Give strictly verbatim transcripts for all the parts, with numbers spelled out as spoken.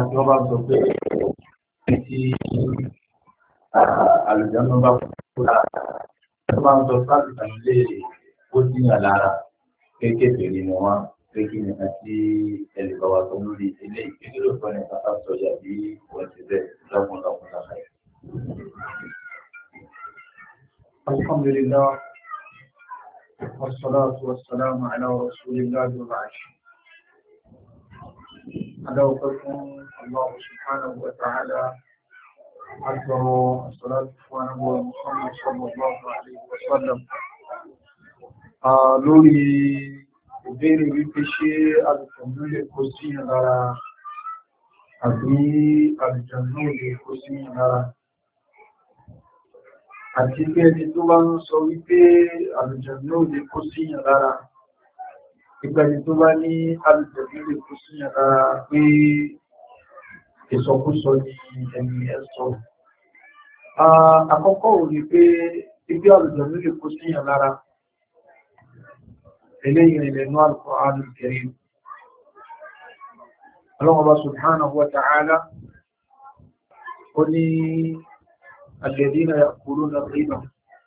tí wọ́n bá sọ pé tí àlùjànnú bá kúrò tó bá ń sọ sáàlùjá lè ó díyàn lára kéékèèké ni wọ́n pé kí nìkan tí ẹlẹ́gbàá wa tó ń lórí ilé ìpínlẹ̀ lóòótọ́ ní kàtà sọ̀yà bí wọ́n ti bẹ̀ lọ́kùnlọ́kùn lára ẹ̀. Alhamdulillah wassalatu wassalamu ala rasulillah wa ba'd. Adáwọ̀kọ́kún Allah subhanahu wa ta'ala àtọrọ as-salatu wa nabuwa Muhammad sallallahu alaihi wa sallam. Lórí ìbéèrè wípé ṣé àlùjànnú lè kó sí yàn lára àbí àlùjànnú lè kó sí yàn lára. Àti pé ẹni tó bá ń sọ wípé àlùjànnú lè kó sí yàn lára, ìgbàni tó bá ní àlùjànnú lè kó sí yàn lára pé ìsọkúsọ ni ẹni ẹ sọ. Àkọ́kọ́ ò ní pé ibi àlùjànnú lè kó sí yàn lára eléyìí ilẹ̀ inú Al-Qur'an Al-Karim. Allah subhanahu wa ta'ala ó ní alladhina ya'kuluna ar-riba,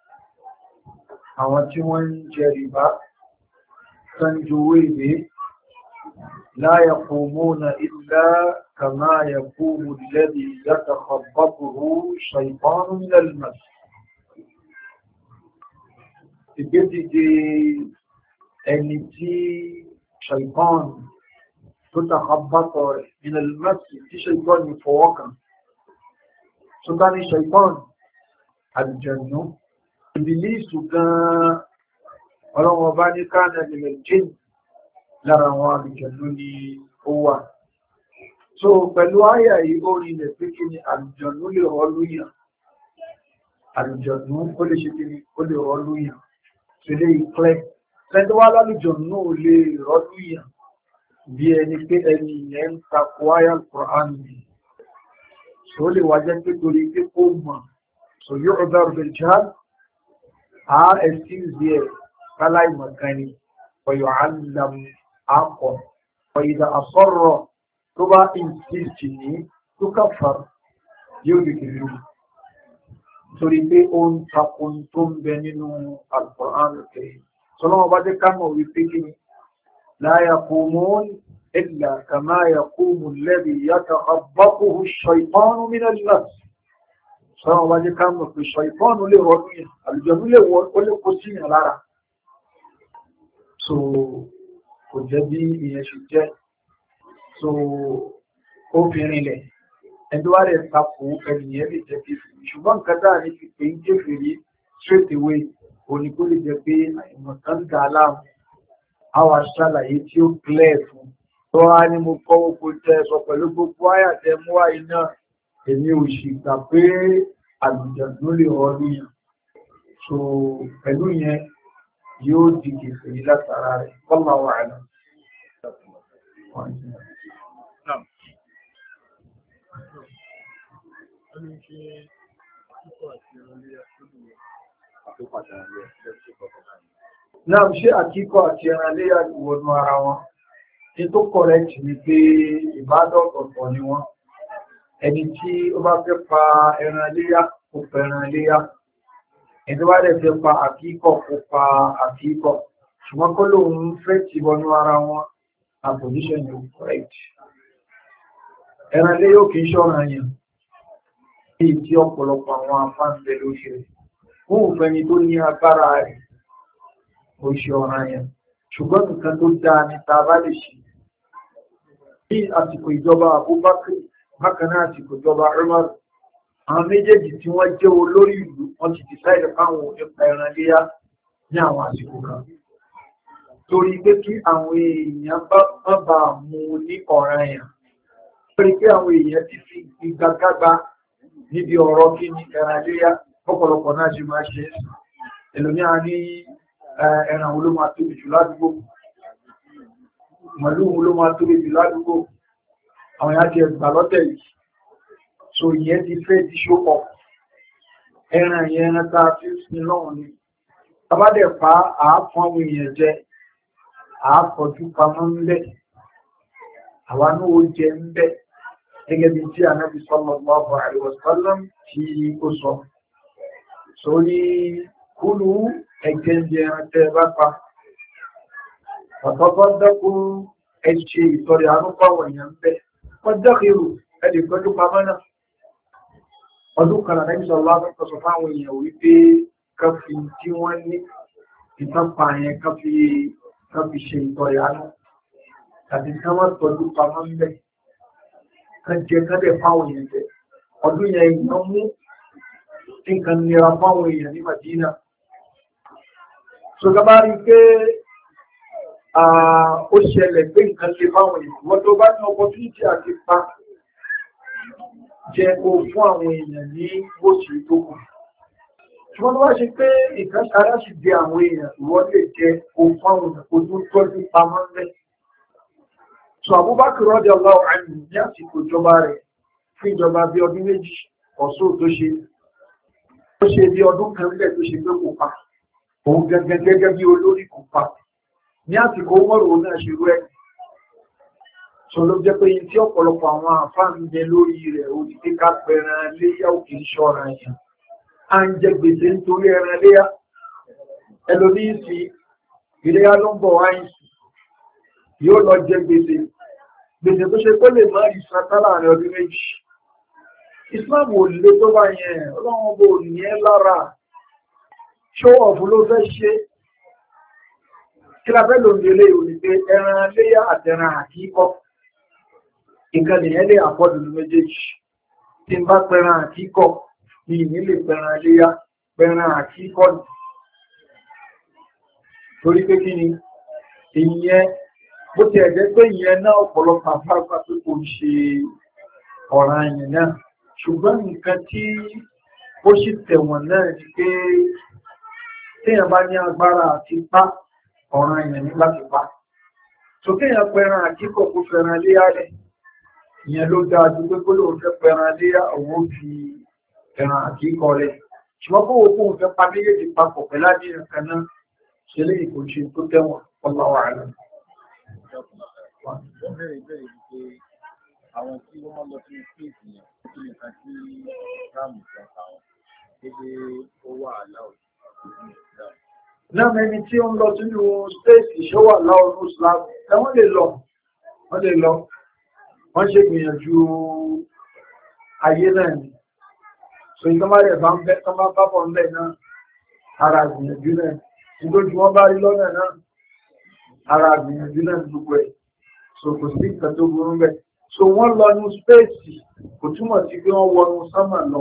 àwọn tí wọ́n ń jẹ rìbá tán jowó ìwé la yaqumuna illa kama yaqumu alladhi yatakhabbathu shaytanu min al-mas. Ìgbédìde ẹni tí ṣàìtán tó tàkàbátọ̀ rẹ̀ nínú ìlúmọ̀sí tí ṣàìtán ní fọwọ́kàn tó bá ní ṣàìtán àlùjànnú ìbílísù gan-an ọlọ́wọ́ bá ní káàdà nílẹ̀ jìn lára àwọn àlùjànnú ní ó wà. So pẹ̀lú àyà yìí ó rí ilẹ̀ pé kí ni àlùjànnú lè rọ́ lóyàn, àlùjànnú ó lè ṣe kí ni ó lè rọ́ lóyàn tó lè clear. Ẹni wá lálùjànnú ò lè rọ́lú yàn bí ẹni pé ẹni yẹn ń takò àyá Al-Qur'an ni. So lè wá jẹ́ pé torí pé ó mọ̀. So yóò ọ̀dọ́rù bil jahl, a excuse ẹ̀ káláì mọ̀kánì, ọ̀yọ̀ alam akọ̀, ọ̀yìdà àsọ̀rọ̀ tó bá insist ní tó kàfàr yóò di kìrì. Torí pé ó ń takò tó ń bẹ nínú Al-Qur'an Al-Karim. Sọlọ́wọ́ bá jẹ́ ká mọ̀ wípé kí ni la yaqumun illa kama yaqumu alladhi yatakhabbathu ash-shaytanu min al-mas. Sọlọ́wọ́ bá jẹ́ ká mọ̀ pé ṣàìtánù lè rọ́dún yẹn, àlùjànnú lè wọ́ ó lè kó sí yàn lára. So kò jẹ́ bí ìyẹn ṣe jẹ́. So ó fi rinlẹ̀ ẹni wá rẹ̀ takò ẹnìyẹn lè jẹ́ kéfì. Ṣùgbọ́n nǹkan dáa ní fi pé ń kéfì rí straight away òní kó lè jẹ́ pé àìmọ̀ kan dà láàmú àwọn aṣàlàyé tí ó clear fún tó wá ní mo kọ́ oko tẹ́ sọ pẹ̀lú gbogbo àyàtẹ̀ mú wáyé náà èmi ò sì gbà pé àlùjànnú lè rọ́lú yàn. So pẹ̀lú yẹn yóò di kèfèrí látara rẹ̀ wallahu a'lam. Náà ṣe àkíkọ̀ àti ẹran léyà ìwọ̀nú ara wọn. Ní tó correct ni pé ìbádọ́ ọ̀tọ̀ ni wọ́n. Ẹni tí ó bá fẹ́ pa ẹran léyà kó pa ẹran léyà. Ẹni tó bá dẹ̀ fẹ́ pa àkíkọ̀ kó pa àkíkọ̀. Ṣùgbọ́n kó lóun fẹ́ ti wọnú ara wọn, a position yóò correct. Ẹran léyà kì í ṣọ̀ràn yẹn. Bí tí ọ̀pọ̀lọpọ̀ àwọn afáǹfẹ́ ló ṣe. Fún òfẹ́ni tó ní agbára rẹ̀, ó ṣe ọ̀ràn yẹn. Ṣùgbọ́n nǹkan tó dáa ní ta bá lè ṣe. Bí àsìkò ìjọba Abubakar, bákan náà àsìkò ìjọba Umar, àwọn méjèèjì tí wọ́n jẹ́ olórí ìlú, wọ́n ti decide káwọn nípa ẹran léyà ní àwọn àsìkò kan. Torí pé kí àwọn èèyàn bá bá mú ní ọ̀ràn yẹn. Torí pé àwọn èèyàn ti fi ìgbàgbàgbà níbi ọ̀rọ̀ kí ni ẹran léyà ọ̀pọ̀lọpọ̀ náà ṣe máa ṣe ẹlòmíà ní ẹran wo ló máa tóbi jù ládùúgbò, màlúù wo ló máa tóbi jù ládùúgbò, àwọn ìyá ti ẹgbà lọ́tẹ̀ yìí. So ìyẹn ti fẹ́ ti ṣó pọ̀ ẹran yẹn ẹran tá a fi sin lọ́wọ́ ni tabadẹ̀ pa àáfọ́n àwọn èèyàn jẹ àáfọ́jú pamọ́ ń bẹ̀ àwa náà ó jẹ ń bẹ̀ gẹ́gẹ́ bí tí Ànábì sallallahu alaihi wasallam tí ó sọ. So ní kúlù ẹgbẹ́jẹ ẹ̀tẹ́ bá pa ọ̀tọ́tọ́ dẹ́kù ẹ̀ṣẹ́ ìtọ́rẹ àrúpàwọ̀ èèyàn bẹ́ wọ́n dẹ́kìrù ẹ̀dẹ̀ tọ́jú pamọ́nà ọdún kan Ànábì sallallahu alaihi wasallam fáwọn èèyàn wípé káfí tí wọ́n ní ìtànpà yẹn káfí ṣe ìtọ́rẹ àrú tàbí ká wọ́n tọ́jú pamọ́ ń bẹ́ kan jẹ kádẹ̀ fáwọn èèyàn jẹ ọdún yẹn ìyàn mú nǹkan nira fáwọn èèyàn ní Madina so gaba rí pé ó ṣẹlẹ̀ pé nǹkan lè fáwọn èèyàn wọ́n tó bá ní opportunity àti pa jẹ kó fún àwọn èèyàn ní bóṣì tó kù ṣùgbọ́n tó bá ṣe pé nǹkan sára sì di àwọn èèyàn wọ́n lè jẹ kó fún àwọn èèyàn kó tún tọ́jú pamọ́ mẹ́. So Abubakar radiyallahu anhu ní àsìkò ìjọba rẹ̀ fún ìjọba bí ọdún méjì ọ̀sọ́ tó ṣe ó ṣe bí ọdún kan lẹ̀ tó ṣe pé kò pa òun gẹ́gẹ́ gẹ́gẹ́ bí olórí kò pa ní àsìkò mọ́rò náà ṣe rú ẹ̀ so ló jẹ́ pé tí ọ̀pọ̀lọpọ̀ àwọn àǹfààní jẹ lórí rẹ̀ ó ti pé ká pẹran léyà òkè ṣọ́ra yẹn à ń jẹ gbèsè nítorí ẹran léyà ẹlòmíín sí ìléyà ló ń bọ̀ wáyé yóò lọ jẹ gbèsè gbèsè tó ṣe pé lè má rí sátá láàrin ọdún méjì Islam ò lè tó bá yẹn ọlọ́run bò ní ẹ́ lára ṣó ọ̀fù ló fẹ́ ṣe kí la fẹ́ lò ní ilé ìwò ní pé ẹran léyà àtẹran àkíkọ́ nǹkan nìyẹn lè àpọ̀dù ní méjèèjì tí n bá pẹran àkíkọ́ ní ìní lè pẹran léyà pẹran àkíkọ́ torí pé kí ni ìyẹn bó ti ẹ̀jẹ̀ pé ìyẹn náà ọ̀pọ̀lọpọ̀ àfáàfà tó kò ṣe ọ̀ràn ẹ̀yìn náà ṣùgbọ́n nǹkan tí ó sì tẹ̀wọ̀n náà ni pé téèyàn bá ní agbára àti pa ọ̀ràn ẹ̀yìn ní láti pa tó kéèyàn pẹran àkíkọ̀ kó fẹ́ràn léyà rẹ̀ ìyẹn ló dáa ju pé kó lóun fẹ́ pẹran léyà òun ó fi ẹran àkíkọ̀ rẹ̀ ṣùgbọ́n kó wò kóun fẹ́ pa méjèèjì papọ̀ pẹ̀lú àdéhùn kan náà ṣe lè kò ṣe tó tẹ̀wọ̀n ọlọ́wọ́ àlọ́. Wọ́n bẹ̀rẹ̀ bẹ̀rẹ̀ wípé àwọn tí wọ́n lọ sí space yẹn kí ni kan tí ráàmù sọ àwọn gbogbo owó àláwọ̀. Náà mẹ́ni tí ó ń lọ sínú space ìṣọ́wà láwọn Islam ẹ̀wọ́n lè lọ wọ́n lè lọ wọ́n ṣe gbìyànjú ayé náà ni so ìtọ́mà rẹ̀ bá ń bẹ́ tọ́mà pápọ̀ ń bẹ̀ náà ara gbìyànjú náà nítorí wọ́n bá rí lọ́nà náà ara gbìyànjú náà gbogbo ẹ̀ so kò sí ìkan tó burú bẹ̀ so wọ́n lọ ní spéèsì kò túmọ̀ sí pé wọ́n wọnú sánmà lọ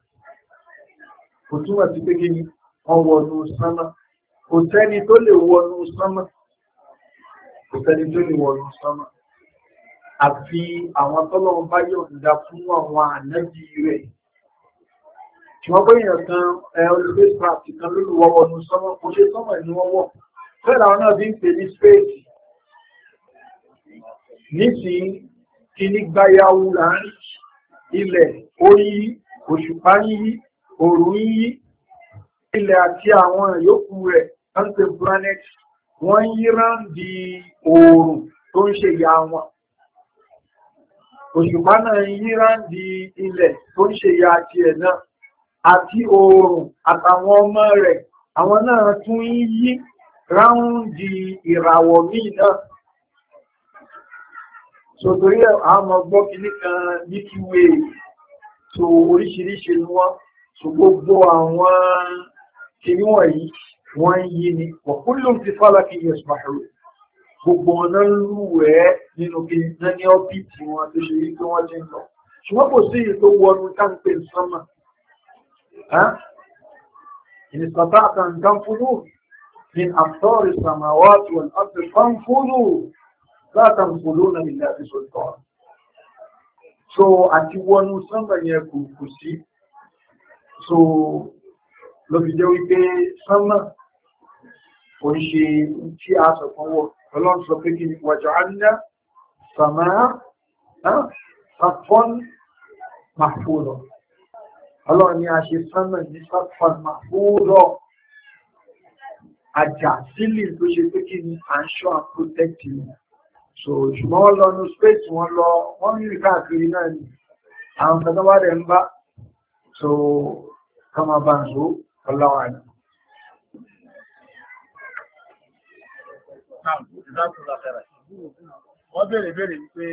kò túmọ̀ sí pé kí ni wọ́n wọnú sánmà kò sẹ́ni tó lè wọnú sánmà kò sẹ́ni tó lè wọnú sánmà àfi àwọn tọ́lọ́run bá yọ̀ǹda fún àwọn ànábì rẹ̀ ṣùgbọ́n pé èèyàn kan ẹ olùgbé craft kan lólùwọ́ wọnú sánmà kò ṣe sánmà ni wọ́n wọ̀ fẹ́ẹ̀ làwọn náà bí ń pè ní spéèsì nísìnyí kìíní gbáyàwó láàrin ilẹ̀ orí òṣùpá yíyí òòrùn yíyí ilẹ̀ àti àwọn yòókù rẹ̀ láti planet wọ́n yí ráǹdì òòrùn tó ń ṣe ìyá wọn òṣùpá náà yí ráǹdì ilẹ̀ tó ń ṣe ìyá àti ẹ̀ náà àti òòrùn àtàwọn ọmọ rẹ̀ àwọn náà tún yí ráǹdì ìràwọ̀ míì náà so torí àwọn ọgbọ́ kìíní kan ní kíwé so oríṣiríṣi ni wọ́n so gbogbo àwọn kìíní wọ̀nyí wọ́n yí ni wọ̀kúnlùm ti fálàkì yasbahu gbogbo ọ̀nà lúwẹ̀ẹ́ nínú kìíní náà ní ọ́bìtì wọn tó ṣe wípé wọ́n ti ń lọ ṣùgbọ́n kò sí èyí tó wọnú táǹpẹ̀ sánmà ìnìsàtà àtàǹkan fúnú ní àtọ́rì samawati wal ardi fanfudhu látàn kòló náà ilẹ̀ àti sọ̀tọ̀. So àti wọnú sánmà yẹn kò kò sí. So ló fi jẹ́ wípé sánmà kò ń ṣe tí a sọ fún wọ. Ọlọ́run sọ pé kí ni waja'alna samaa saqfan mahfudha. Ọlọ́run ni a ṣe sánmà ní saqfan mahfudha. Àjà sílì tó ṣe pé kí ni à ń ṣọ́ and protect you. so ṣùgbọ́n wọ́n lọ ní space wọ́n lọ wọ́n rí káàkiri náà ni àwọn kan tó bá dẹ̀ ń bá so kama bá ń so ọláwà ní. Wọ́n bèèrè bèèrè wípé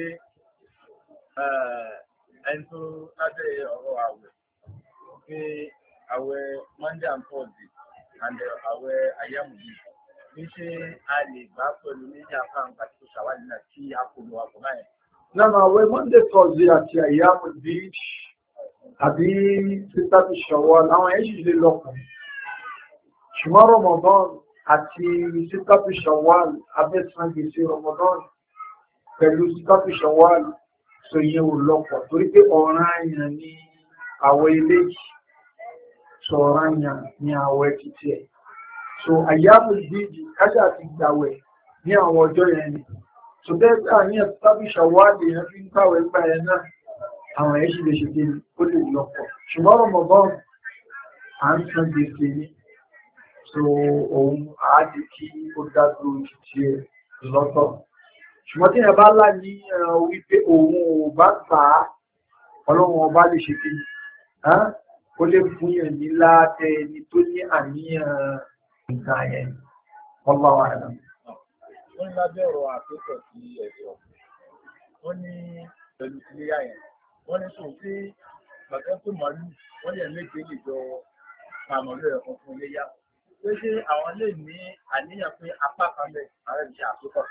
ẹni tó lábẹ́ ọ̀rọ̀ àwẹ̀ pé àwẹ̀ Monday and Thursday and àwẹ̀ ayámùdí ní ṣe a lè gbá pẹ̀lú méjì àfáàǹkà tó ṣàwádìí náà kí a kò lọ àpò náà. Náà àwẹ̀ Monday Thursday àti ayámùdí àbí títà ti ṣọ̀wọ́ láwọn ẹ̀ṣì lè lọ́kùn. Ṣùgbọ́n Ramadan àti títà ti ṣọ̀wọ́ abẹ́sàn gbèsè Ramadan pẹ̀lú títà ti ṣọ̀wọ́ so yẹn ò lọ́pọ̀ torí pé ọ̀ràn àyàn ní àwẹ̀ ilé yìí so ọ̀ràn àyàn ní àwẹ̀ títí ẹ̀. So àyàmù ìdíjì kájà ti gbàwẹ̀ ní àwọn ọjọ́ yẹn ni. So bẹ́ẹ̀ bí àyàn tàbí ṣàwádìí yẹn fi ń pàwẹ̀ gbà yẹn náà àwọn ẹ̀ sì lè ṣe kí ó lè lọ́pọ̀. Ṣùgbọ́n Ramadan à ń san gbèsè ní. So òun àádìí kí ó dá dúró títí ẹ̀ lọ́tọ̀. Ṣùgbọ́n tí ẹ bá lá ní wípé òun ò bá gbà á ọlọ́run ọba lè ṣe kí ó lè fún yẹn ní láàtẹ ẹni tó ní àníyàn nǹkan yẹn ọba wa rẹ̀. Wọ́n ní lábẹ́ ọ̀rọ̀ àpéjọ sí ẹ̀sọ́ wọ́n ní pẹ̀lú ìléyà yẹn wọ́n ní sùn sí bàtẹ́ tó màálù wọ́n lè méje lè jọ àmọ̀lú ẹ̀kan fún iléyà pé ṣé àwọn lè ní àníyàn pé apá kan bẹ̀ ààrẹ ìṣe àpéjọ.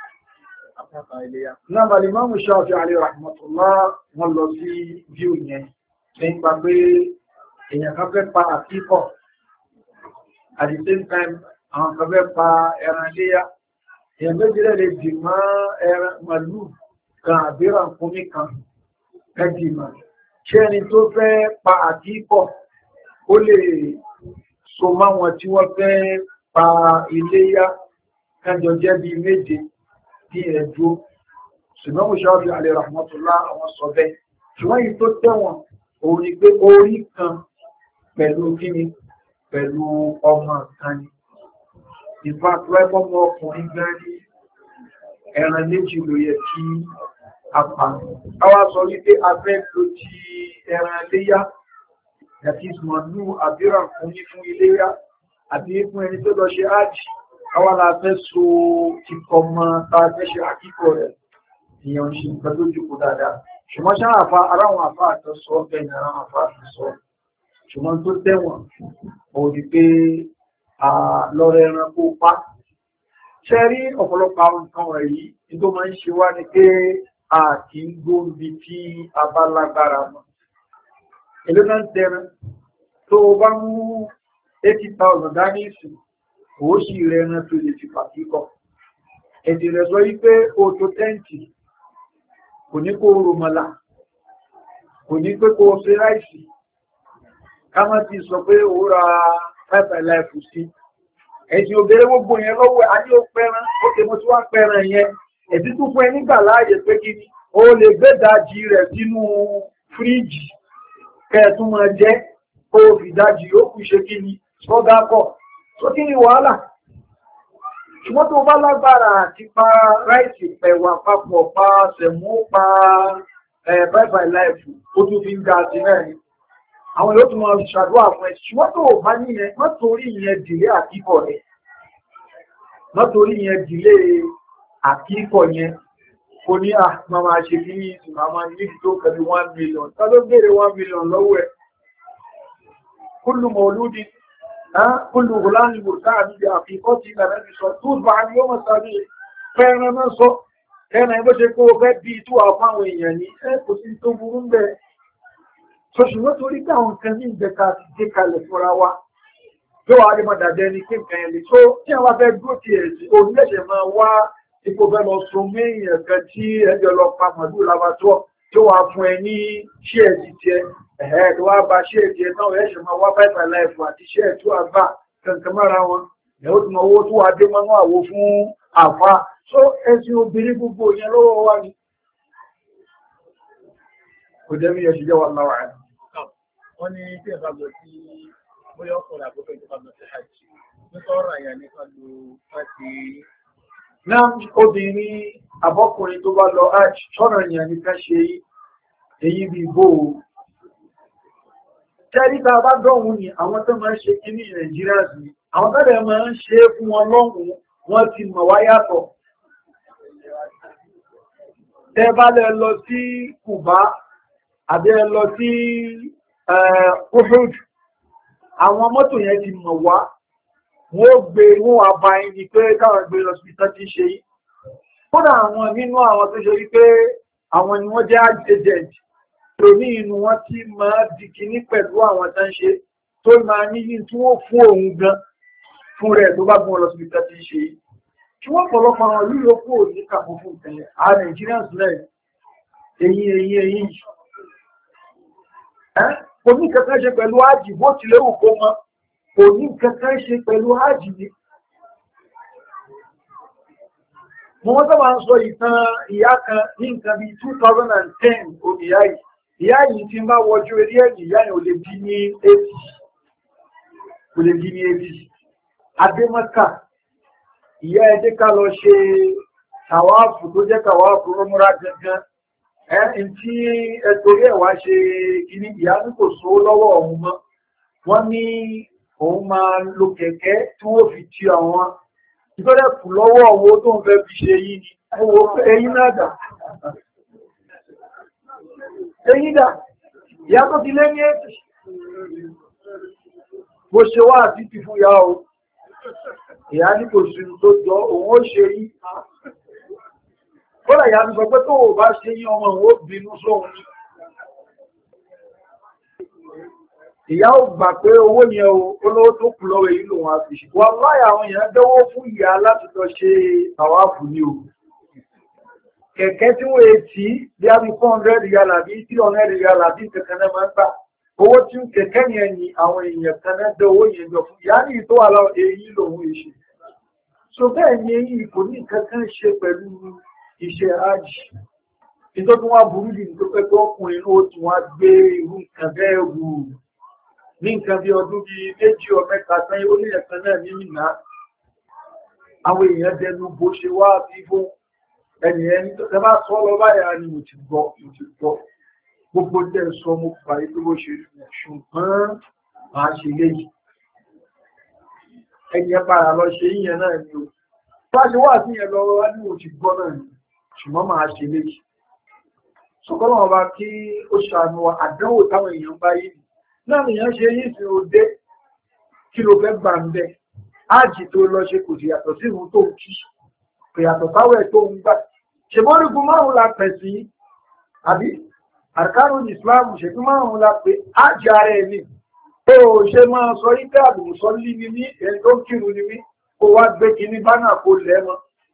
Náà Imam Shafi'i alayhi rahmatullah wọ́n lọ sí víò yẹn nípa pé èèyàn kan fẹ́ pa àkíkọ̀ at the same time àwọn kan fẹ́ pa ẹran léyà èèyàn méjìlẹ̀ lè dì mọ́ ẹran màlúù kan àbírà fúnmí kan ẹ̀dì mọ́ ṣé ẹni tó fẹ́ pa àkíkọ̀ ó lè so máwọn tí wọ́n fẹ́ pa iléyà kájọ jẹ́ bí méje ní ẹ̀dùn ṣùgbọ́n mo ṣáàbí alẹ́ rahmatullah àwọn sọ bẹ́ẹ̀ ṣùgbọ́n yìí tó tẹ̀wọ̀n òun ni pé orí kan pẹ̀lú kíni pẹ̀lú ọmọ kan ni ìfà pẹ́pọ́ mọ́ ọkùnrin gan ní ẹran méjì ló yẹ kí a pa àwa sọ wípé a fẹ́ lo ti ẹran léyà àti ìsìnmọ̀nú àbíràn fún ní fún iléyà àti fún ẹni tó lọ ṣe ájì àwọn aláfẹ́ so kíkọ mọ́ tàbí ṣe àkíkọ̀ rẹ̀ ìyàn ṣe nǹkan tó jùkú dáadáa ṣùgbọ́n ṣáà àfá aráwọn àfá àtọ́ sọ bẹ́ẹ̀ni aráwọn àfá àtọ́ sọ ṣùgbọ́n tó tẹ́wọ̀n òdí pé lọ́rọ̀ ẹranko pa ṣe rí ọ̀pọ̀lọpọ̀ àwọn nǹkan wọ̀nyí tó máa ń ṣe wá ní pé a kì í gbóǹbi tí a bá lágbára mọ́ èló náà ń tẹran tó bá mú eighty thousand dání ìsìn ó sì rẹ̀ ẹran tó lè fi pàtíkọ̀. Ẹ̀dì rẹ̀ sọ wípé ó tó tẹ́ǹtì, kò ní kó rọmọlá, kò ní pé kó ṣe ráìsì, ká má ti sọ pé ó ra five alive sí. Ẹ̀dì òbèrè gbogbo yẹn lọ́wọ́ a ní ó pẹ́ran, ó tẹ́ mo tí wá pẹ́ran yẹn. Ẹ̀dì tó fún ẹ nígbà láàyè pé kí ni, ó lè gbé dájì rẹ̀ sínú fíríjì, kẹ́ẹ̀tún máa jẹ́, kó fi dájì ó kú ṣe kí ni, sọ́dá kọ̀. So kí ni wàhálà? Ṣùgbọ́n tó bá lágbára àti pa ráìsì pẹ̀wà papọ̀ pa sẹ̀mú pa bye-bye life ó tún fi ń ga sí náà ni. Àwọn yóò tún máa ṣàdúrà fún ẹ. Ṣùgbọ́n tó bá níyẹn, má torí ìyẹn dìlé àkíkọ̀ rẹ̀. Má torí ìyẹn dìlé àkíkọ̀ yẹn. Kò ní à máa máa ṣe kí ní ìsìn máa máa ní tó kẹ́lú one million. Ta ló béèrè one million lọ́wọ́ ẹ̀? Kullu mawludi كل غلام مرتاع بعقيقته النبي صلى الله عليه وسلم يوم السابع فانا ما سو كان يبقى كو فبي تو افاو يعني ẹ kò sí tó burú ńbẹ̀ so ṣùgbọ́n torí pé àwọn kan ní ìjẹta ti dé kalẹ̀ fúnra wa tó wà lè máa dàdẹ́ ní kíkan ẹ̀lẹ́ tó tí àwọn fẹ́ dúró ti ẹ̀sì onílẹ̀ṣẹ̀ máa wá ipò fẹ́ lọ sun méyìn ẹ̀kan tí ẹjọ́ lọ pa màdúrà labatọ́ tó wà fún ẹ ní ṣíẹ̀sì tiẹ̀ ẹ̀hẹ́ tó wá bá ṣíẹ̀sì ẹ̀ náà ẹ̀ṣẹ̀ máa wá five alive àti ṣíẹ̀ tó àgbà kankan mára wọn ẹ̀hó tó máa owó tó wà dé mọ́nú àwo fún àfá so ẹ̀sìn obìnrin gbogbo yẹn lọ́wọ́ wá ní kò jẹ́ bí ẹ̀ṣẹ̀ jẹ́ wà láwà ẹ̀. Wọ́n ní tí ẹ̀fà lọ sí bóyá ọkùnrin àkókò ìjọba lọ sí hajj nípa ọ̀rọ̀ àyà nípa lo láti náà obìnrin àbọ́kùnrin tó bá lọ hajj ṣọ́nà èèyàn nìkan ṣe èyí bí bó o tẹ́ríta bá dọ̀hún ni àwọn tó máa ń ṣe kí ní nàìjíríà sí àwọn tó dẹ̀ máa ń ṣe é fún wọn lọ́hùn wọ́n ti mọ̀ wá yàtọ̀ tẹ́ bá lẹ lọ sí Kùbá àbí ẹ lọ sí Uhud àwọn mọ́tò yẹn ti mọ̀ wá wọ́n gbé wọ́n wá bá ẹni pé káwọn gbé lọ sí tán ti ṣe yìí kódà àwọn nínú àwọn tó ṣe wípé àwọn ni wọ́n jẹ́ agent lóní inú wọn tí máa di kíní pẹ̀lú àwọn tán ṣe tó máa níyí tí wọ́n fún òun gan fún rẹ̀ tó bá gbọ́n lọ sí tán ti ṣe yìí kí wọ́n pọ̀lọpọ̀ àwọn ìlú yòókù ò ní kàkó fún ìtẹ̀lẹ̀ àwọn Nigerians lẹ̀ èyí èyí èyí kò ní kankan ṣe pẹ̀lú ájì bó tilẹ̀ wù kó mọ́ kò ní kankan ṣe pẹ̀lú ájì ni. mo wọ́n sábà ń sọ ìtàn ìyá kan ní nǹkan bíi two thousand and ten òníyá yìí ìyá yìí ti máa wọjú eré ẹ̀yìn ìyá yìí ò lè di ní eighty ò lè di ní eighty adémọ́kà ìyá ẹ̀dẹ́ ká lọ ṣe tàwáàfù tó jẹ́ tàwáàfù rọ́múra gangan ẹni tí ẹtorí ẹ̀ wá ṣe kíní ìyá ní kò sówó lọ́wọ́ ọ̀hún mọ́ wọ́n ní òun máa lo kẹ̀kẹ́ tí wọ́n fi ti àwọn ìtọ́lẹ̀ kù lọ́wọ́ owó tó ń fẹ́ fi ṣe yìí ni owó ẹ̀yìn náà dà ẹ̀yìn dà ìyá tó ti lé ní ètì bó ṣe wá àti ti fún ìyá o ìyá ní kò sí tó jọ òun ó ṣe yìí kọ́lá ìyá mi sọ pé tó o bá ṣe yí ọmọ òun ó bínú sóhun ní ìyá ò gbà pé owó yẹn o olówó tó kù lọ́wọ́ èyí lòun àti ṣe wọ́n láyà àwọn èèyàn dẹ́wọ́ fún ìyá láti lọ ṣe tàwáàfù ní o kẹ̀kẹ́ tí wọ́n etí bí a bí four hundred yàrá bí three hundred yàrá bí kankan náà máa ń gbà owó tí kẹ̀kẹ́ yẹn ni àwọn èèyàn kan náà dẹ́ owó yẹn jọ fún ìyá ní ìtò àlọ́ èyí lòun èṣe so bẹ́ẹ̀ ni èyí kò ní kankan ṣe pẹ̀lú iṣẹ́ ájì nítorí wọ́n burú jù nítorí pé ọkùnrin ló tún wá gbé irú nǹkan bẹ́ẹ̀ wù ní nǹkan bí ọdún bíi méjì ọ mẹ́ta sẹ́yìn ó ní ẹ̀sán náà ní ìná àwọn èèyàn dẹnu bó ṣe wá sí fún ẹni ẹni tó tẹ́ bá sọ lọ báyà ni mo ti gbọ́ mo ti gbọ́ gbogbo tẹ́ sọ mo fà yí pé bó ṣe rí ṣùgbọ́n màá ṣe léyìí ẹni ẹ padà lọ ṣe yíyan náà ni o bá ṣe wá sí yẹn lọ wá ní mo ti gbọ́ náà ni ṣùgbọ́n máa ṣe léyìí ṣùgbọ́n wọn bá kí ó ṣàánú àdánwò táwọn èèyàn bá yìí náà nìyàn ṣe yìí sí òde kí ló fẹ́ gbà ń bẹ ájì tó lọ ṣe kò sí yàtọ̀ sí ìhun tó ń kí kò yàtọ̀ sáwẹ̀ tó ń gbà ṣèmọ́rìgún márùn la pẹ̀ sí àbí àrkánù ìsìláàmù ṣètò márùn la pé ájì ara ẹ̀ ní ó ṣe máa sọ yíká àbùsọ lí ni mí ẹni tó ń kírun ni mí kó wá gbé kíní bánà kó lẹ́mọ́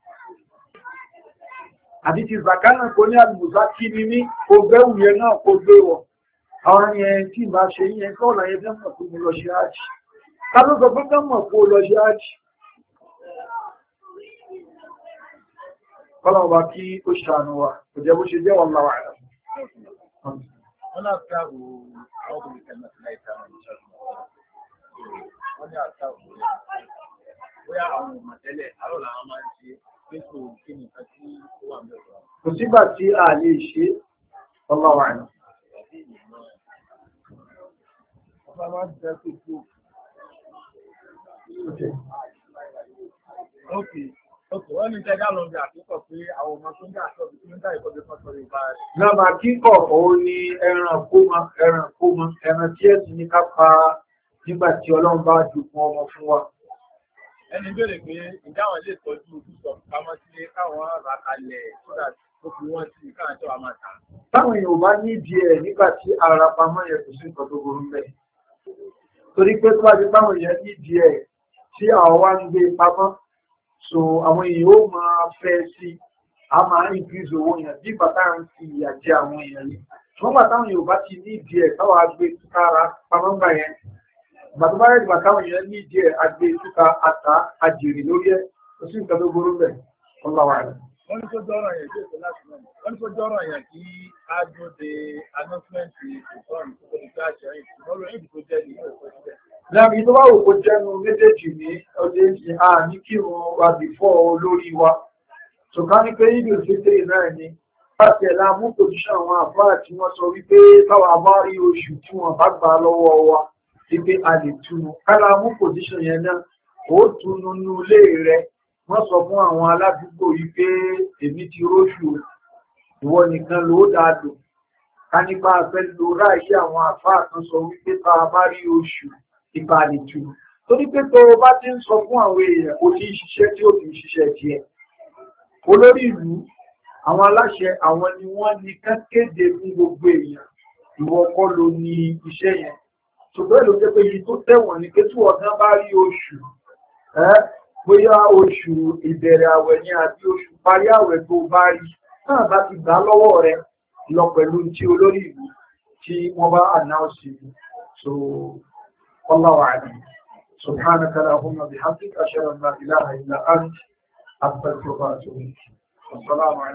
àti ti zakana kò ní àlùmùsá kí ni ní kò gbẹ́wù yẹn náà kò gbé wọ̀ àwọn yẹn tí ìbá ṣe yẹn kọ́ ọ̀nà yẹn fẹ́ mọ̀ pé mo lọ ṣe ájì ká ló sọ pé fẹ́ mọ̀ pé ó lọ ṣe ájì kọ́lá ọba kí ó ṣàánú wa kò jẹ́ bó ṣe jẹ́ wọn láwà rẹ̀. wọ́n náà ká o àwọn obìnrin kan náà ti láì ká wọn ìṣàkóso wọ́n ní àtàwọn bóyá àwọn ìmọ̀tẹ́lẹ̀ àrò làwọn máa ń ṣe kò sígbà tí a lè ṣe ọlọ́wà ní. Wọ́n ní jẹ́gá lọ bí àkíkọ̀ pé àwọn ọmọ tó ń dá àṣọ́ bí tí ó ń dá ìkọ́jú kan sọ̀rọ̀ ìbá rẹ̀. Nàbà kíkọ̀ òun ni ẹran kómọ, ẹran kómọ, ẹran tí ẹ̀sìn ní ká pa nígbà tí Ọlọ́run bá dùnkún ọmọ fún wa. Ẹni bèèrè pé ìdáwọn ilé ìtọ́jú ojúṣọ pamọ́ sí káwọn rà kalẹ̀ sódà tó fi wọ́n sí káwọn tó wà máa tà. Táwọn èèyàn bá nídìí ẹ̀ nígbà tí ara pamọ́ yẹn kò sí nǹkan tó burú mẹ́. Torí pé tó bá ti táwọn èèyàn nídìí ẹ̀ tí àwọn wá ń gbé pamọ́, so àwọn èèyàn ó máa fẹ́ sí a máa ń increase owó yẹn bí bàtà ń fi ìyà jẹ àwọn èèyàn yìí. Ṣùgbọ́n bàtà àwọn èèyàn bá ti nídìí ẹ̀ táwọn agbé kára pamọ́ gbà yẹn. Bàtà bá rẹ̀ bàtà àwọn èèyàn nídìí ẹ̀ agbé túká àtà àjèrè lórí ẹ̀ kò sí nǹkan tó burú mẹ́. Ọlọ́wà rẹ̀. Wọ́n ní kó jọ́rọ̀ yẹn tí èso láti náà. Wọ́n ní kó jọ́rọ̀ yẹn kí á dúró de announcement ìfọ̀n tó tó ti àṣẹ ìfọ̀n ìdí tó jẹ́ ní ìfọ̀n ìfọ̀n. Láàbí tó bá wò kó jẹ́nu méjèèjì ní ọdẹ ìsìn a ní kí wọn wà bí fọ́ olórí wa ṣùgbọ́n ní pé ìlú fitri náà ni láti ẹ̀lá mú pòsíṣàn àwọn àfáà tí wọ́n sọ wípé táwa bá rí oṣù tí wọ́n bá gbà lọ́wọ́ wa wípé a lè túnú kára mú pòsíṣàn yẹn náà ó túnú ní ilé rẹ̀ wọ́n sọ fún àwọn aládùúgbò wípé èmi ti róṣù ìwọ nìkan ló dáadò ká nípa afẹ́ lo ráyé àwọn àfáà kan sọ wípé táwa bá rí oṣù ipa lè túnú torí pé tó o bá ti ń sọ fún àwọn èèyàn kò tí ń ṣiṣẹ́ tí ó ti ń ṣiṣẹ́ tiẹ̀ olórí ìlú àwọn aláṣẹ àwọn ni wọ́n ní ká kéde fún gbogbo èèyàn ìwọ kọ́ ló ní iṣẹ́ yẹn ṣùgbọ́n èlò jẹ́ pé yìí tó tẹ̀wọ̀n ní pé tí ọ̀gá bá rí oṣù ẹ́ bóyá oṣù ìbẹ̀rẹ̀ àwẹ̀ ni àti oṣù parí àwẹ̀ tó bá rí náà bá ti gbà lọ́wọ́ rẹ lọ pẹ̀lú tí olórí ìlú tí wọ́n bá ànáwọ̀sì so wallahu a'lam subhanaka allahumma bihamdika ashhadu an la ilaha illa anta astaghfiruka wa atubu ilayk. Assalamu alaikum.